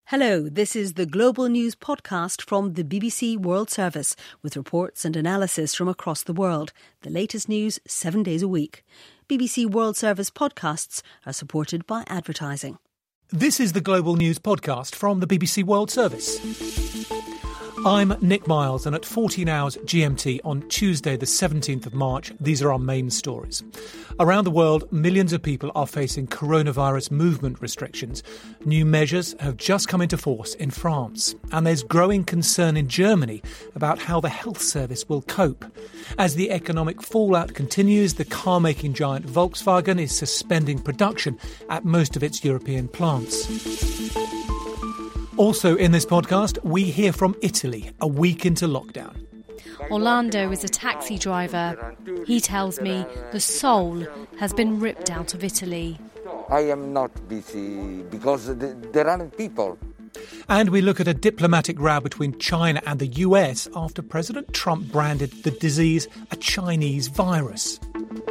Hello, this is the Global News podcast from the BBC World Service with reports and analysis from across the world. The latest news 7 days a week. BBC World Service podcasts are supported by advertising. This is the Global News podcast from the BBC World Service. I'm Nick Miles, and at 14 hours GMT on Tuesday the 17th of March, these are our main stories. Around the world, millions of people are facing coronavirus movement restrictions. New measures have just come into force in France, and there's growing concern in Germany about how the health service will cope. As the economic fallout continues, the car-making giant Volkswagen is suspending production at most of its European plants. Also in this podcast, we hear from Italy a week into lockdown. Orlando is a taxi driver. He tells me the soul has been ripped out of Italy. I am not busy because there aren't people. And we look at a diplomatic row between China and the US after President Trump branded the disease a Chinese virus.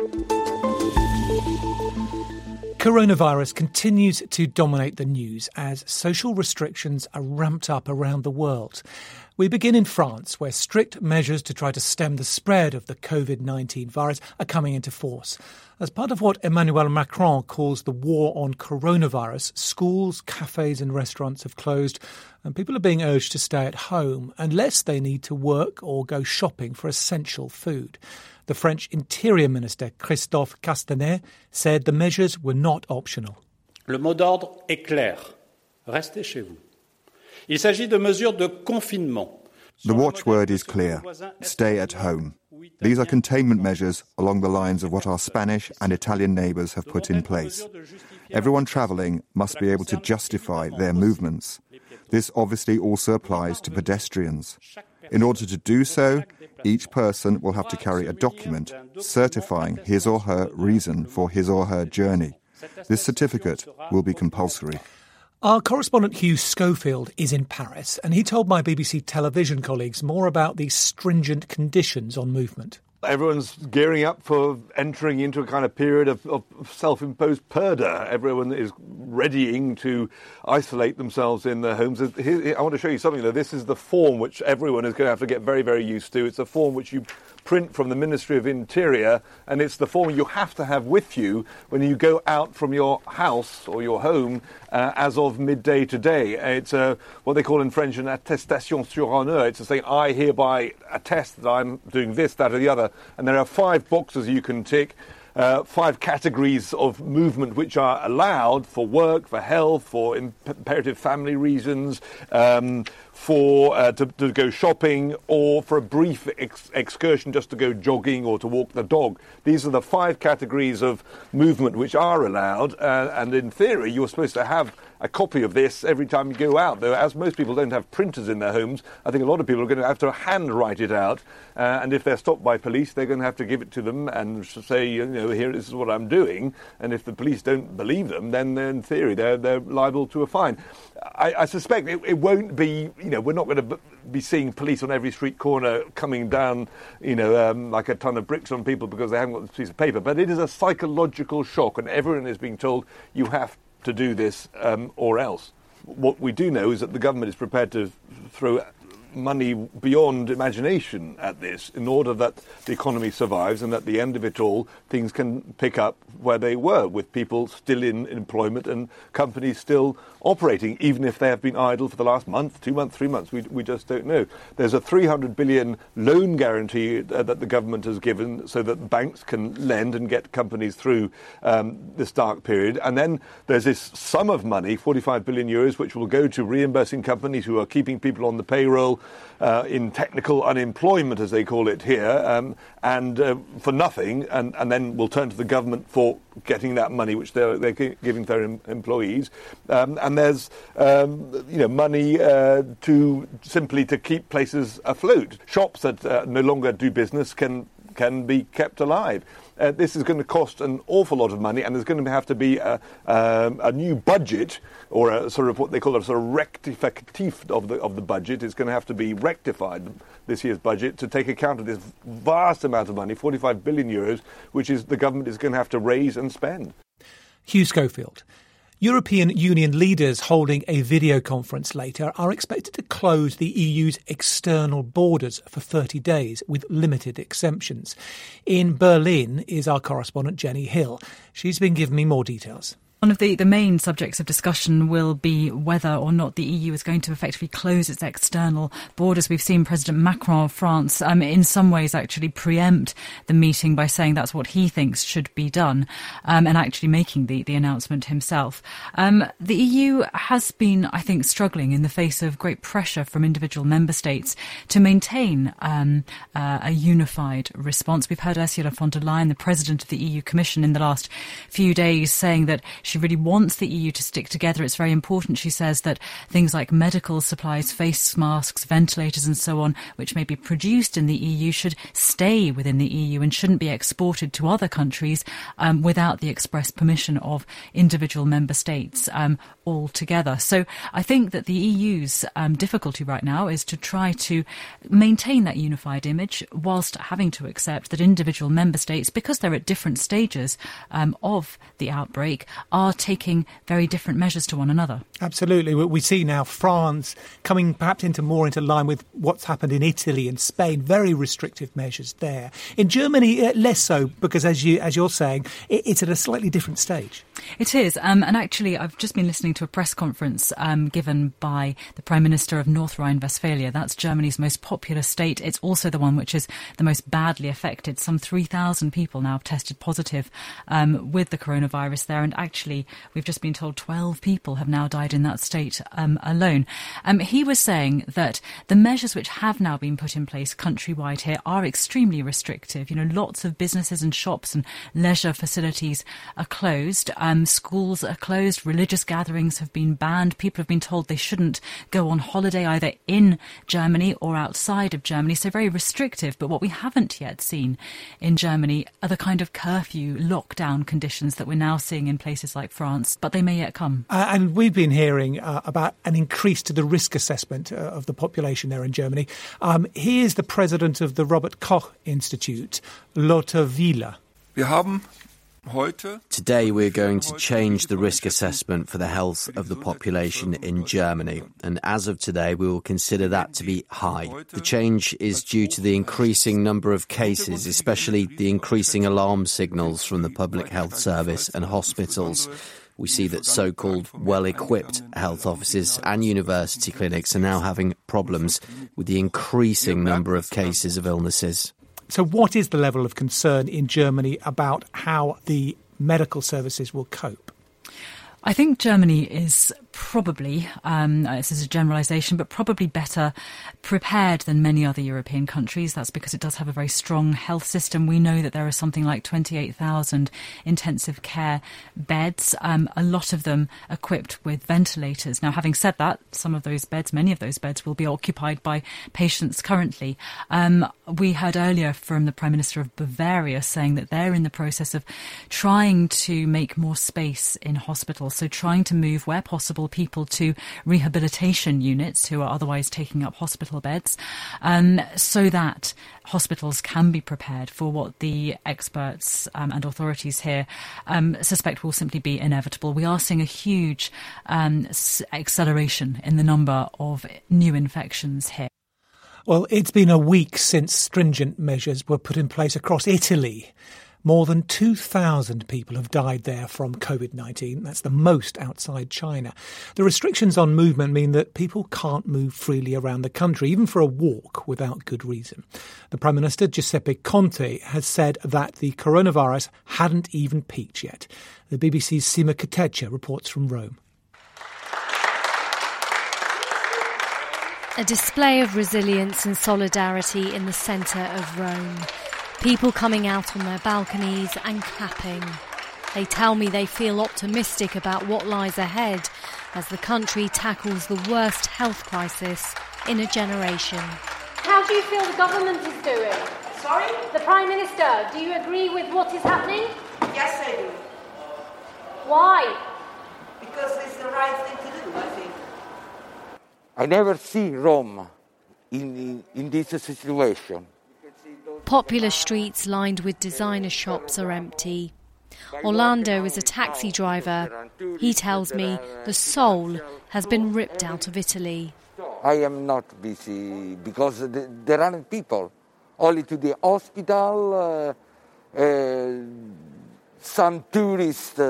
Coronavirus continues to dominate the news as social restrictions are ramped up around the world. We begin in France, where strict measures to try to stem the spread of the COVID-19 virus are coming into force. As part of what Emmanuel Macron calls the war on coronavirus, schools, cafes and restaurants have closed, and people are being urged to stay at home unless they need to work or go shopping for essential food. The French Interior Minister, Christophe Castaner, said the measures were not optional. Le mot d'ordre est clair. Restez chez vous. Il s'agit de mesures de confinement. The watchword is clear. Stay at home. These are containment measures along the lines of what our Spanish and Italian neighbours have put in place. Everyone travelling must be able to justify their movements. This obviously also applies to pedestrians. In order to do so, each person will have to carry a document certifying his or her reason for his or her journey. This certificate will be compulsory. Our correspondent Hugh Schofield is in Paris, and he told my BBC television colleagues more about these stringent conditions on movement. Everyone's gearing up for entering into a kind of period of self-imposed purdah. Everyone is readying to isolate themselves in their homes. I want to show you something, though. This is the form which everyone is going to have to get very, very used to. It's a form which you print from the Ministry of Interior, and it's the form you have to have with you when you go out from your house or your home as of midday today. It's what they call in French an attestation sur honneur. It's saying, I hereby attest that I'm doing this, that or the other. And there are 5 boxes you can tick, 5 categories of movement which are allowed for work, for health, for imperative family reasons, to go shopping, or for a brief excursion just to go jogging or to walk the dog. These are the 5 categories of movement which are allowed, and in theory you're supposed to have a copy of this every time you go out. Though, as most people don't have printers in their homes, I think a lot of people are going to have to handwrite it out, and if they're stopped by police, they're going to have to give it to them and say, here, this is what I'm doing, and if the police don't believe them, then in theory they're liable to a fine. I suspect it won't be, we're not going to be seeing police on every street corner coming down, like a ton of bricks on people because they haven't got this piece of paper. But it is a psychological shock, and everyone is being told you have to do this or else. What we do know is that the government is prepared to throw money beyond imagination at this in order that the economy survives and at the end of it all things can pick up where they were, with people still in employment and companies still operating, even if they have been idle for the last month, 2 months, 3 months. We just don't know. There's a 300 billion loan guarantee that the government has given so that banks can lend and get companies through this dark period. And then there's this sum of money, 45 billion euros, which will go to reimbursing companies who are keeping people on the payroll in technical unemployment, as they call it here, and for nothing, and then will turn to the government for getting that money which they're giving their employees. And there's money to simply to keep places afloat. Shops that no longer do business can be kept alive. This is going to cost an awful lot of money, and there's going to have to be a new budget, or a sort of what they call a sort of rectificatif of the budget. It's going to have to be rectified, this year's budget, to take account of this vast amount of money, 45 billion euros, which is the government is going to have to raise and spend. Hugh Schofield. European Union leaders holding a video conference later are expected to close the EU's external borders for 30 days with limited exemptions. In Berlin is our correspondent Jenny Hill. She's been giving me more details. One of the main subjects of discussion will be whether or not the EU is going to effectively close its external borders. We've seen President Macron of France in some ways actually preempt the meeting by saying that's what he thinks should be done, and actually making the announcement himself. The EU has been, I think, struggling in the face of great pressure from individual member states to maintain a unified response. We've heard Ursula von der Leyen, the President of the EU Commission, in the last few days saying that she really wants the EU to stick together. It's very important, she says, that things like medical supplies, face masks, ventilators and so on, which may be produced in the EU, should stay within the EU and shouldn't be exported to other countries without the express permission of individual member states altogether. So I think that the EU's difficulty right now is to try to maintain that unified image whilst having to accept that individual member states, because they're at different stages of the outbreak, are taking very different measures to one another. Absolutely. We see now France coming perhaps more into line with what's happened in Italy and Spain, very restrictive measures there. In Germany, less so, because as you're saying, it's at a slightly different stage. It is. And actually, I've just been listening to a press conference given by the Prime Minister of North Rhine-Westphalia. That's Germany's most populous state. It's also the one which is the most badly affected. Some 3,000 people now have tested positive with the coronavirus there. And actually, we've just been told 12 people have now died in that state alone. He was saying that the measures which have now been put in place countrywide here are extremely restrictive. You know, lots of businesses and shops and leisure facilities are closed. Schools are closed. Religious gatherings have been banned. People have been told they shouldn't go on holiday either in Germany or outside of Germany. So very restrictive. But what we haven't yet seen in Germany are the kind of curfew lockdown conditions that we're now seeing in places like France, but they may yet come. And we've been hearing about an increase to the risk assessment of the population there in Germany. Here's the president of the Robert Koch Institute, Lotte Wieler. Today we're going to change the risk assessment for the health of the population in Germany, and as of today we will consider that to be high. The change is due to the increasing number of cases, especially the increasing alarm signals from the Public Health Service and hospitals. We see that so-called well-equipped health offices and university clinics are now having problems with the increasing number of cases of illnesses. So what is the level of concern in Germany about how the medical services will cope? I think Germany is probably, this is a generalisation, but probably better prepared than many other European countries. That's because it does have a very strong health system. We know that there are something like 28,000 intensive care beds, a lot of them equipped with ventilators. Now, having said that, many of those beds will be occupied by patients currently. We heard earlier from the Prime Minister of Bavaria saying that they're in the process of trying to make more space in hospitals, so trying to move, where possible, people to rehabilitation units who are otherwise taking up hospital beds, so that hospitals can be prepared for what the experts and authorities here suspect will simply be inevitable. We are seeing a huge acceleration in the number of new infections here. Well, it's been a week since stringent measures were put in place across Italy. More than 2,000 people have died there from COVID-19. That's the most outside China. The restrictions on movement mean that people can't move freely around the country, even for a walk, without good reason. The Prime Minister, Giuseppe Conte, has said that the coronavirus hadn't even peaked yet. The BBC's Sima Katecha reports from Rome. A display of resilience and solidarity in the centre of Rome. People coming out on their balconies and clapping. They tell me they feel optimistic about what lies ahead as the country tackles the worst health crisis in a generation. How do you feel the government is doing? Sorry? The Prime Minister, do you agree with what is happening? Yes, I do. Why? Because it's the right thing to do, I think. I never see Rome in this situation. Popular streets lined with designer shops are empty. Orlando is a taxi driver. He tells me the soul has been ripped out of Italy. I am not busy because there aren't people. Only to the hospital, some tourists,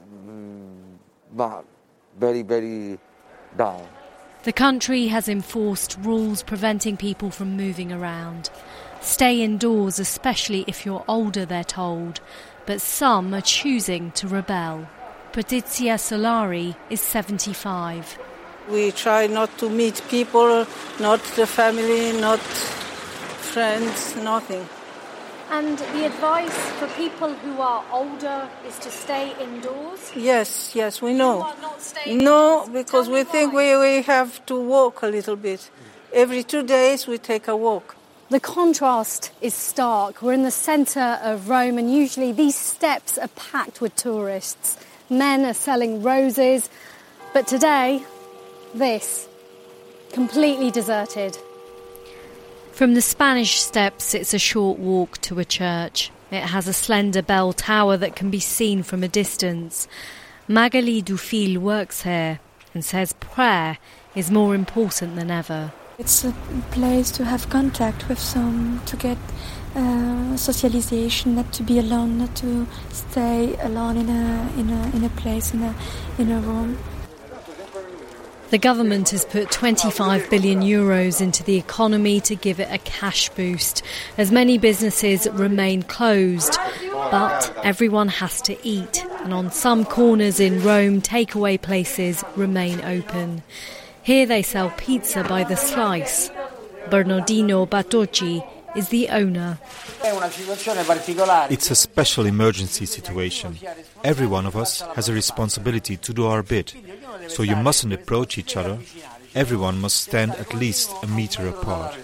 but very, very down. The country has enforced rules preventing people from moving around. Stay indoors, especially if you're older, they're told. But some are choosing to rebel. Patrizia Solari is 75. We try not to meet people, not the family, not friends, nothing. And the advice for people who are older is to stay indoors? Yes, we know. You are not staying No, indoors. because we think we have to walk a little bit. Every 2 days we take a walk. The contrast is stark. We're in the centre of Rome and usually these steps are packed with tourists. Men are selling roses, but today, this, completely deserted. From the Spanish Steps, it's a short walk to a church. It has a slender bell tower that can be seen from a distance. Magali Dufil works here and says prayer is more important than ever. It's a place to have contact with some, to get socialization, not to be alone, not to stay alone in a place, in a room. The government has put 25 billion euros into the economy to give it a cash boost, as many businesses remain closed. But everyone has to eat, and on some corners in Rome, takeaway places remain open. Here they sell pizza by the slice. Bernardino Batocci is the owner. It's a special emergency situation. Every one of us has a responsibility to do our bit. So you mustn't approach each other. Everyone must stand at least a meter apart.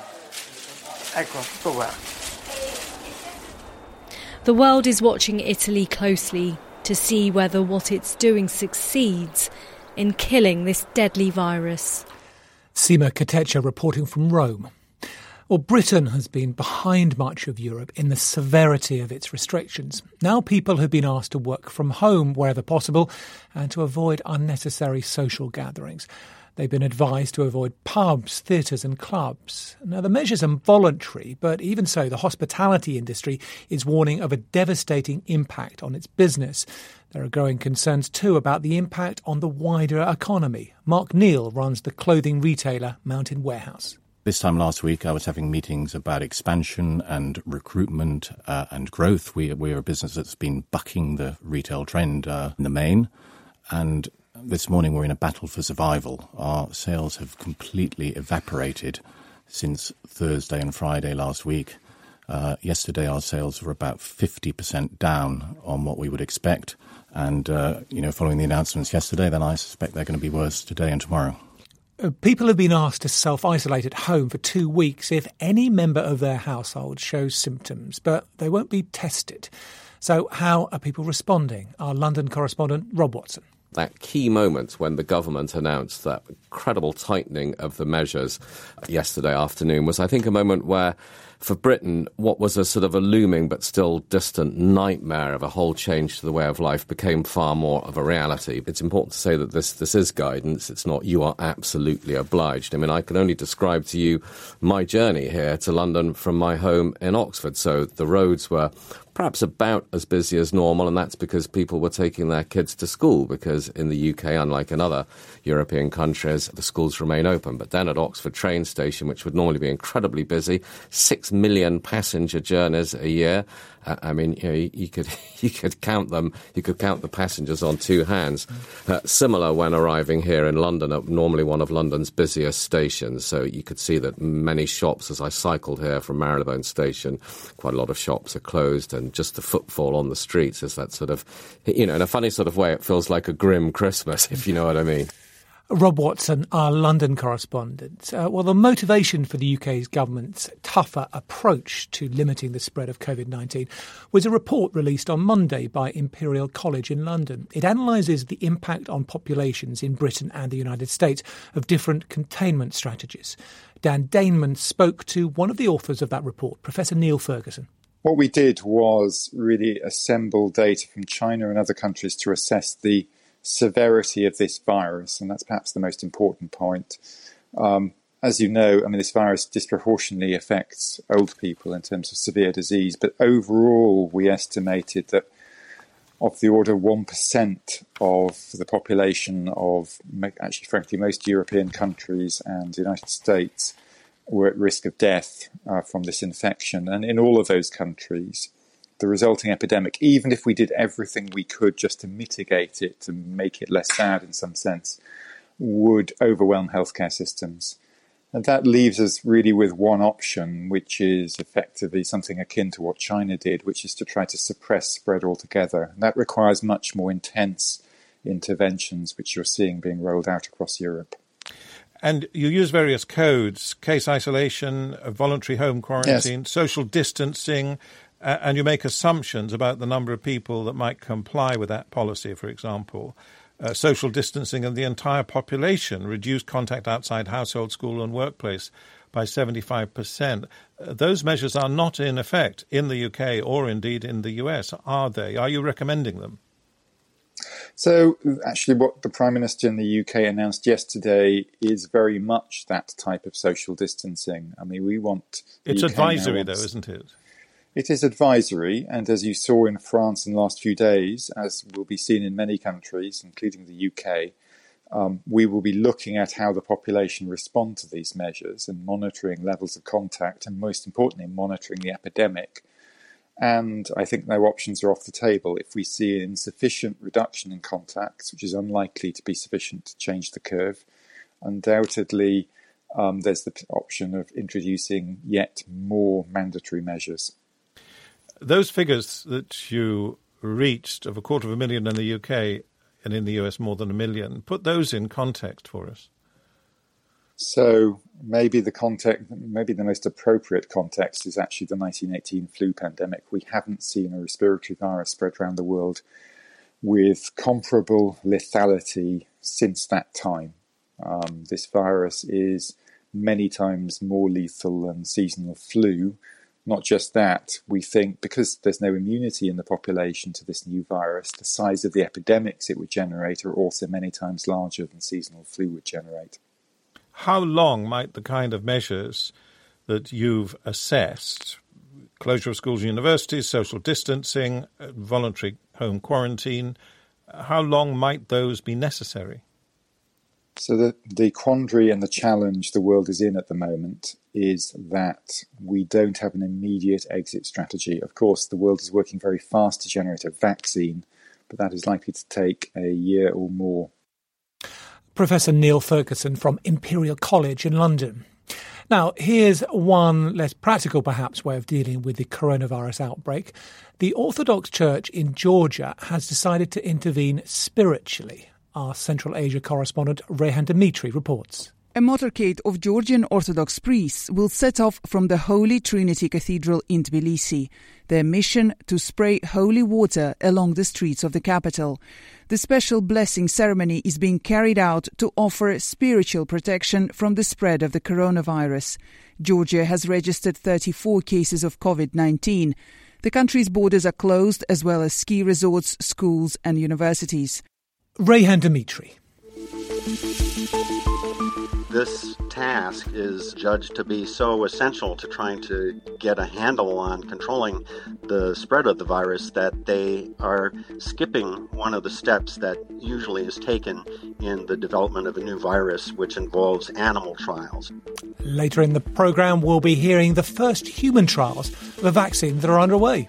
The world is watching Italy closely to see whether what it's doing succeeds in killing this deadly virus. Sima Katecha reporting from Rome. Well, Britain has been behind much of Europe in the severity of its restrictions. Now people have been asked to work from home wherever possible and to avoid unnecessary social gatherings. They've been advised to avoid pubs, theatres and clubs. Now, the measures are voluntary, but even so, the hospitality industry is warning of a devastating impact on its business. There are growing concerns too about the impact on the wider economy. Mark Neal runs the clothing retailer Mountain Warehouse. This time last week, I was having meetings about expansion and recruitment and growth. We're a business that's been bucking the retail trend in the main. And this morning, we're in a battle for survival. Our sales have completely evaporated since Thursday and Friday last week. Yesterday, our sales were about 50% down on what we would expect. And, following the announcements yesterday, then I suspect they're going to be worse today and tomorrow. People have been asked to self-isolate at home for 2 weeks if any member of their household shows symptoms, but they won't be tested. So how are people responding? Our London correspondent, Rob Watson. That key moment when the government announced that incredible tightening of the measures yesterday afternoon was, I think, a moment where, for Britain, what was a sort of a looming but still distant nightmare of a whole change to the way of life became far more of a reality. It's important to say that this is guidance. It's not you are absolutely obliged. I mean, I can only describe to you my journey here to London from my home in Oxford. So the roads were perhaps about as busy as normal, and that's because people were taking their kids to school, because in the UK, unlike in other European countries, the schools remain open. But then at Oxford train station, which would normally be incredibly busy, 6 million passenger journeys a year. You could count them. You could count the passengers on two hands. Similar when arriving here in London at normally one of London's busiest stations. So you could see that many shops, as I cycled here from Marylebone Station, quite a lot of shops are closed, and just the footfall on the streets is that sort of, in a funny sort of way, it feels like a grim Christmas, if you know what I mean. Rob Watson, our London correspondent. The motivation for the UK's government's tougher approach to limiting the spread of COVID-19 was a report released on Monday by Imperial College in London. It analyses the impact on populations in Britain and the United States of different containment strategies. Dan Daneman spoke to one of the authors of that report, Professor Neil Ferguson. What we did was really assemble data from China and other countries to assess the severity of this virus, and that's perhaps the most important point. As you know, this virus disproportionately affects old people in terms of severe disease, but overall we estimated that of the order of 1% of the population of, actually frankly, most European countries and the United States were at risk of death from this infection. And in all of those countries, the resulting epidemic, even if we did everything we could just to mitigate it, to make it less sad in some sense, would overwhelm healthcare systems. And that leaves us really with one option, which is effectively something akin to what China did, which is to try to suppress spread altogether. And that requires much more intense interventions, which you're seeing being rolled out across Europe. And you use various codes, case isolation, voluntary home quarantine, yes, social distancing, and you make assumptions about the number of people that might comply with that policy, for example. Social distancing of the entire population, reduced contact outside household, school and workplace by 75%. Those measures are not in effect in the UK or indeed in the US, are they? Are you recommending them? So actually what the Prime Minister in the UK announced yesterday is very much that type of social distancing. We want... It's advisory though, isn't it? It is advisory, and as you saw in France in the last few days, as will be seen in many countries, including the UK, we will be looking at how the population respond to these measures and monitoring levels of contact and, most importantly, monitoring the epidemic. And I think no options are off the table. If we see an insufficient reduction in contacts, which is unlikely to be sufficient to change the curve, undoubtedly there's the option of introducing yet more mandatory measures. Those figures that you reached of 250,000 in the UK and in the US more than 1 million, put those in context for us. So maybe the most appropriate context is actually the 1918 flu pandemic. We haven't seen a respiratory virus spread around the world with comparable lethality since that time. This virus is many times more lethal than seasonal flu. Not just that, we think because there's no immunity in the population to this new virus, the size of the epidemics it would generate are also many times larger than seasonal flu would generate. How long might the kind of measures that you've assessed, closure of schools and universities, social distancing, voluntary home quarantine, how long might those be necessary? So the quandary and the challenge the world is in at the moment is that we don't have an immediate exit strategy. Of course, the world is working very fast to generate a vaccine, but that is likely to take a year or more. Professor Neil Ferguson from Imperial College in London. Now, here's one less practical, perhaps, way of dealing with the coronavirus outbreak. The Orthodox Church in Georgia has decided to intervene spiritually. Our Central Asia correspondent Rehan Dimitri reports. A motorcade of Georgian Orthodox priests will set off from the Holy Trinity Cathedral in Tbilisi. Their mission to spray holy water along the streets of the capital. The special blessing ceremony is being carried out to offer spiritual protection from the spread of the coronavirus. Georgia has registered 34 cases of COVID-19. The country's borders are closed, as well as ski resorts, schools and universities. Rehan Dimitri. This task is judged to be so essential to trying to get a handle on controlling the spread of the virus that they are skipping one of the steps that usually is taken in the development of a new virus, which involves animal trials. Later in the programme, we'll be hearing the first human trials of a vaccine that are underway.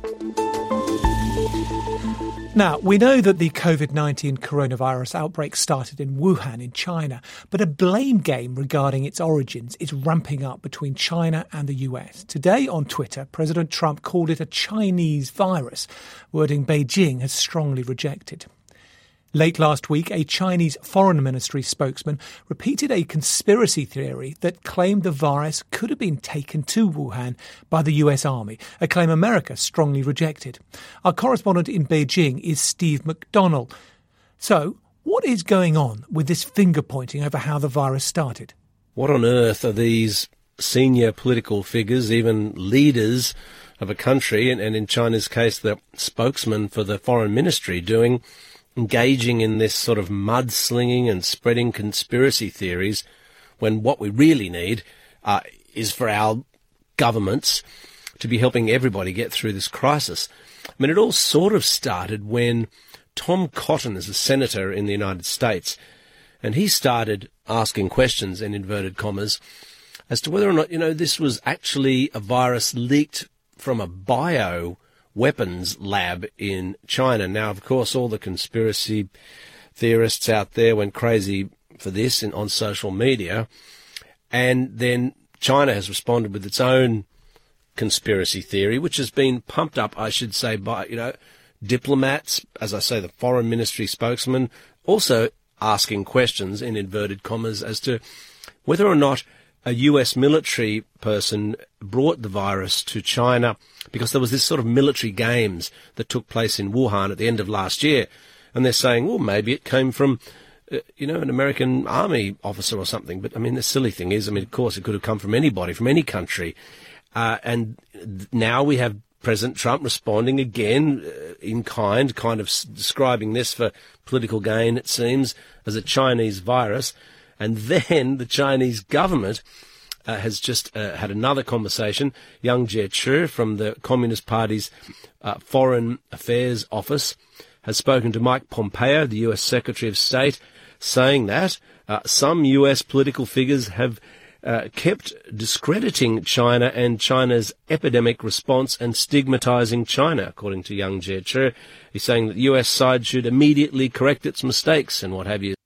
Now, we know that the COVID-19 coronavirus outbreak started in Wuhan in China, but a blame game regarding its origins is ramping up between China and the US. Today on Twitter, President Trump called it a Chinese virus, wording Beijing has strongly rejected. Late last week, a Chinese Foreign Ministry spokesman repeated a conspiracy theory that claimed the virus could have been taken to Wuhan by the US Army, a claim America strongly rejected. Our correspondent in Beijing is Steve McDonnell. So, what is going on with this finger-pointing over how the virus started? What on earth are these senior political figures, even leaders of a country, and in China's case, the spokesman for the foreign ministry engaging in this sort of mudslinging and spreading conspiracy theories, when what we really need is for our governments to be helping everybody get through this crisis. I mean, it all sort of started when Tom Cotton is a senator in the United States, and he started asking questions, in inverted commas, as to whether or not, this was actually a virus leaked from a bioweapons lab in China. Now, of course, all the conspiracy theorists out there went crazy for this on social media, and then China has responded with its own conspiracy theory, which has been pumped up, I should say, by, diplomats, as I say, the foreign ministry spokesman, also asking questions, in inverted commas, as to whether or not a US military person brought the virus to China, because there was this sort of military games that took place in Wuhan at the end of last year. And they're saying, well, maybe it came from, an American army officer or something. But, the silly thing is, of course, it could have come from anybody, from any country. And now we have President Trump responding again in kind of describing this for political gain, it seems, as a Chinese virus. And then the Chinese government has just had another conversation. Yang Jiechi from the Communist Party's Foreign Affairs Office has spoken to Mike Pompeo, the US Secretary of State, saying that some US political figures have kept discrediting China and China's epidemic response and stigmatizing China, according to Yang Jiechi. He's saying that the US side should immediately correct its mistakes and what have you.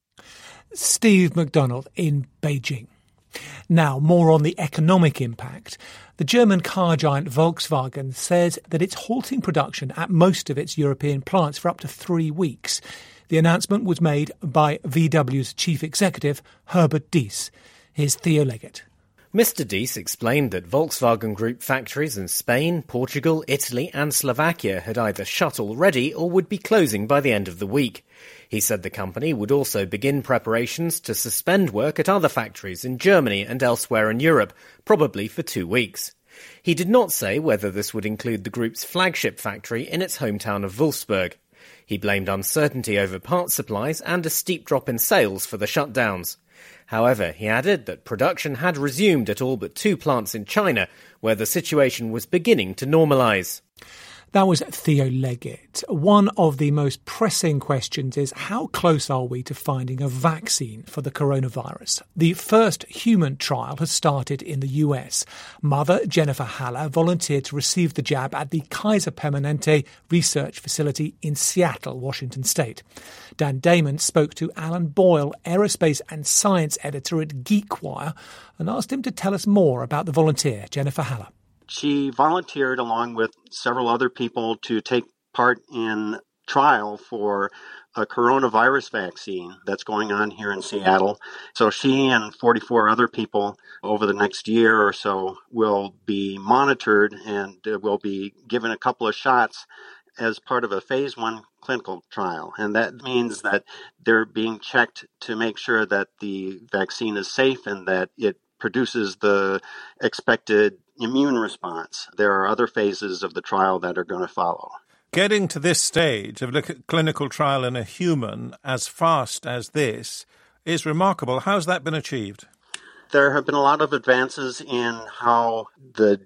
Steve McDonald in Beijing. Now, more on the economic impact. The German car giant Volkswagen says that it's halting production at most of its European plants for up to 3 weeks. The announcement was made by VW's chief executive, Herbert Diess. Here's Theo Leggett. Mr. Diess explained that Volkswagen Group factories in Spain, Portugal, Italy and Slovakia had either shut already or would be closing by the end of the week. He said the company would also begin preparations to suspend work at other factories in Germany and elsewhere in Europe, probably for 2 weeks. He did not say whether this would include the group's flagship factory in its hometown of Wolfsburg. He blamed uncertainty over parts supplies and a steep drop in sales for the shutdowns. However, he added that production had resumed at all but 2 plants in China, where the situation was beginning to normalise. That was Theo Leggett. One of the most pressing questions is how close are we to finding a vaccine for the coronavirus? The first human trial has started in the US. Mother Jennifer Haller volunteered to receive the jab at the Kaiser Permanente research facility in Seattle, Washington state. Dan Damon spoke to Alan Boyle, aerospace and science editor at GeekWire, and asked him to tell us more about the volunteer, Jennifer Haller. She volunteered along with several other people to take part in trial for a coronavirus vaccine that's going on here in Seattle. So she and 44 other people over the next year or so will be monitored and will be given a couple of shots as part of a phase 1 clinical trial. And that means that they're being checked to make sure that the vaccine is safe and that it produces the expected immune response. There are other phases of the trial that are going to follow. Getting to this stage of clinical trial in a human as fast as this is remarkable. How's that been achieved? There have been a lot of advances in how the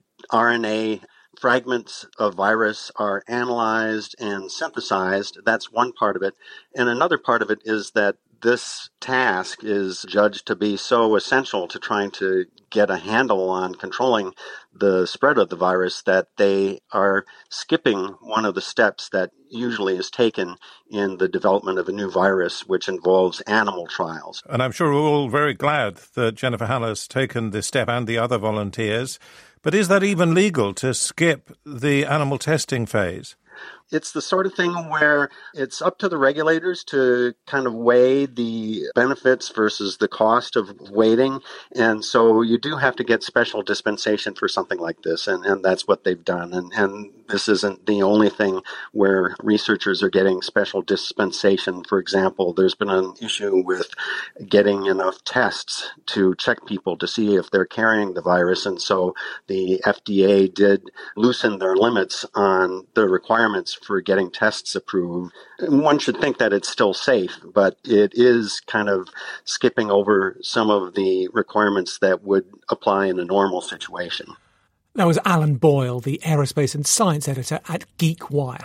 RNA fragments of virus are analyzed and synthesized. That's one part of it. And another part of it is that this task is judged to be so essential to trying to get a handle on controlling the spread of the virus that they are skipping one of the steps that usually is taken in the development of a new virus, which involves animal trials. And I'm sure we're all very glad that Jennifer Haller has taken this step and the other volunteers. But is that even legal to skip the animal testing phase? It's the sort of thing where it's up to the regulators to kind of weigh the benefits versus the cost of waiting. And so you do have to get special dispensation for something like this. And that's what they've done. And this isn't the only thing where researchers are getting special dispensation. For example, there's been an issue with getting enough tests to check people to see if they're carrying the virus. And so the FDA did loosen their limits on the requirements for getting tests approved. And one should think that it's still safe, but it is kind of skipping over some of the requirements that would apply in a normal situation. That was Alan Boyle, the aerospace and science editor at GeekWire.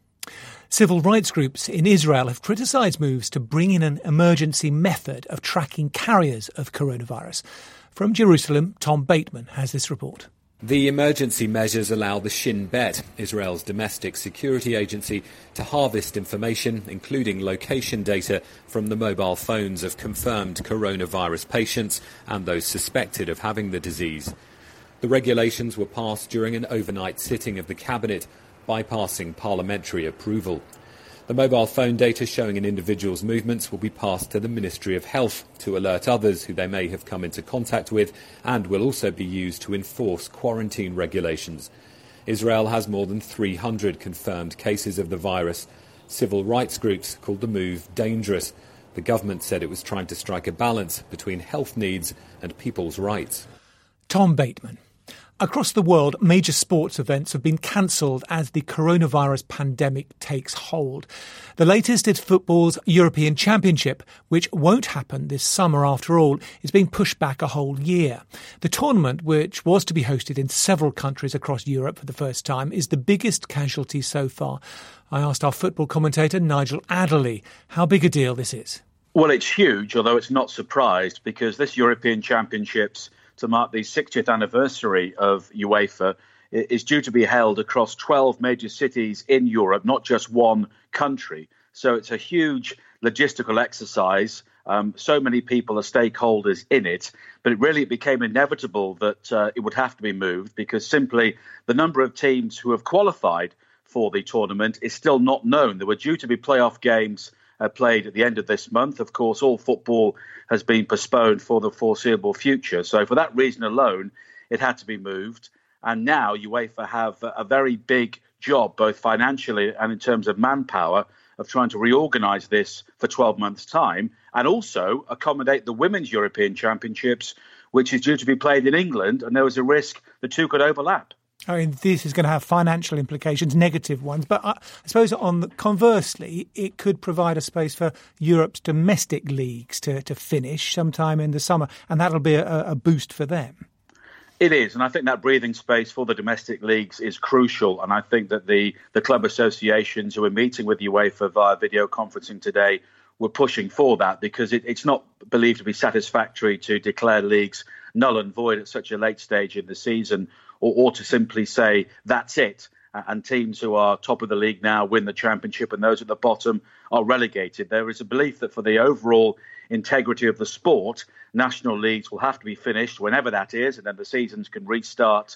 Civil rights groups in Israel have criticised moves to bring in an emergency method of tracking carriers of coronavirus. From Jerusalem, Tom Bateman has this report. The emergency measures allow the Shin Bet, Israel's domestic security agency, to harvest information, including location data, from the mobile phones of confirmed coronavirus patients and those suspected of having the disease. The regulations were passed during an overnight sitting of the cabinet, bypassing parliamentary approval. The mobile phone data showing an individual's movements will be passed to the Ministry of Health to alert others who they may have come into contact with, and will also be used to enforce quarantine regulations. Israel has more than 300 confirmed cases of the virus. Civil rights groups called the move dangerous. The government said it was trying to strike a balance between health needs and people's rights. Tom Bateman. Across the world, major sports events have been cancelled as the coronavirus pandemic takes hold. The latest is football's European Championship, which won't happen this summer after all, is being pushed back a whole year. The tournament, which was to be hosted in several countries across Europe for the first time, is the biggest casualty so far. I asked our football commentator Nigel Adderley how big a deal this is. Well, it's huge, although it's not surprised, because this European Championships, to mark the 60th anniversary of UEFA, is due to be held across 12 major cities in Europe, not just one country. So it's a huge logistical exercise. So many people are stakeholders in it, but it really became inevitable that it would have to be moved, because simply the number of teams who have qualified for the tournament is still not known. There were due to be playoff games played at the end of this month. Of course, all football has been postponed for the foreseeable future. So for that reason alone, it had to be moved. And now UEFA have a very big job, both financially and in terms of manpower, of trying to reorganise this for 12 months' time, and also accommodate the Women's European Championships, which is due to be played in England. And there was a risk the two could overlap. I mean, this is going to have financial implications, negative ones. But I suppose conversely, it could provide a space for Europe's domestic leagues to finish sometime in the summer. And that'll be a boost for them. It is. And I think that breathing space for the domestic leagues is crucial. And I think that the club associations who are meeting with UEFA via video conferencing today were pushing for that, because it's not believed to be satisfactory to declare leagues null and void at such a late stage in the season, or to simply say that's it, and teams who are top of the league now win the championship and those at the bottom are relegated. There is a belief that for the overall integrity of the sport, national leagues will have to be finished whenever that is, and then the seasons can restart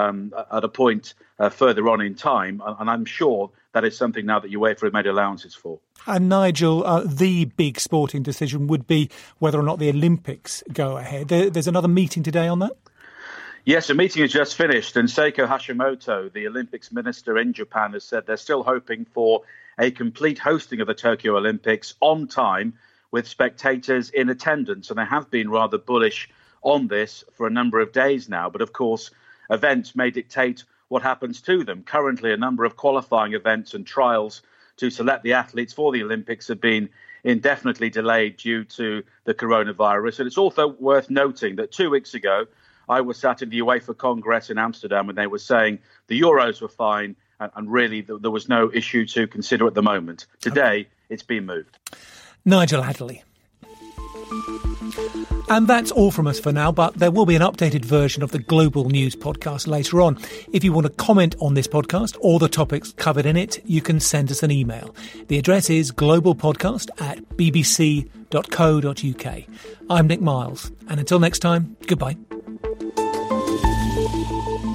at a point further on in time. And I'm sure that is something now that UEFA have made allowances for. And Nigel, the big sporting decision would be whether or not the Olympics go ahead. There's another meeting today on that? Yes, the meeting has just finished, and Seiko Hashimoto, the Olympics minister in Japan, has said they're still hoping for a complete hosting of the Tokyo Olympics on time with spectators in attendance. And they have been rather bullish on this for a number of days now. But of course, events may dictate what happens to them. Currently, a number of qualifying events and trials to select the athletes for the Olympics have been indefinitely delayed due to the coronavirus. And it's also worth noting that 2 weeks ago, I was sat in the UEFA Congress in Amsterdam, and they were saying the Euros were fine and really there was no issue to consider at the moment. Today, it's been moved. Nigel Adderley. And that's all from us for now, but there will be an updated version of the Global News podcast later on. If you want to comment on this podcast or the topics covered in it, you can send us an email. The address is globalpodcast@bbc.co.uk. I'm Nick Miles, and until next time, goodbye.